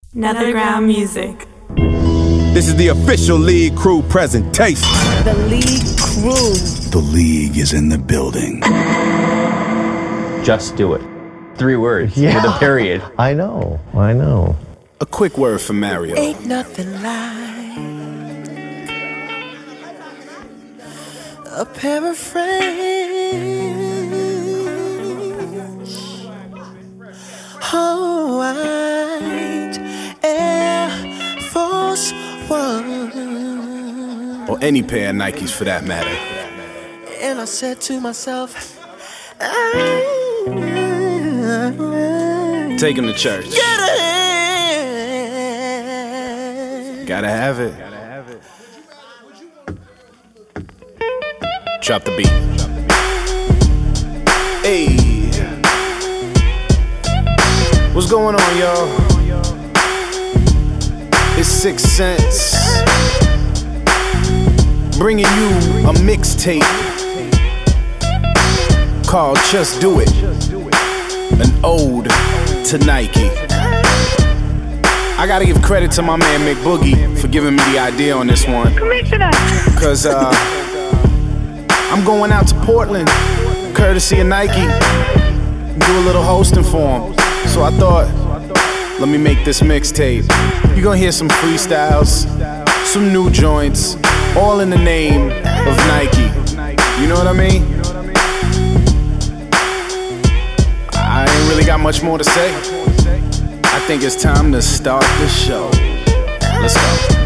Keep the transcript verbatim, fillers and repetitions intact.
Netherground Music. This is the official League Crew presentation. The League Crew. The League is in the building. Just do it. Three words yeah. with a period. I know, I know. A quick word from Mario. Ain't nothing like a pair of friends. Oh, white Air Force One. Or any pair of Nikes for that matter. And I said to myself, I, take him to church. Gotta have, Gotta have it. Drop the beat. Hey. What's going on, y'all? It's Six Sense. Bringing you a mixtape called Just Do It. An ode to Nike. I gotta give credit to my man McBoogie for giving me the idea on this one. Commissioner! Cause uh, I'm going out to Portland, courtesy of Nike, and do a little hosting for them. So I thought, let me make this mixtape. You're gonna hear some freestyles, some new joints, all in the name of Nike. You know what I mean? I ain't really got much more to say. I think it's time to start the show. Let's go.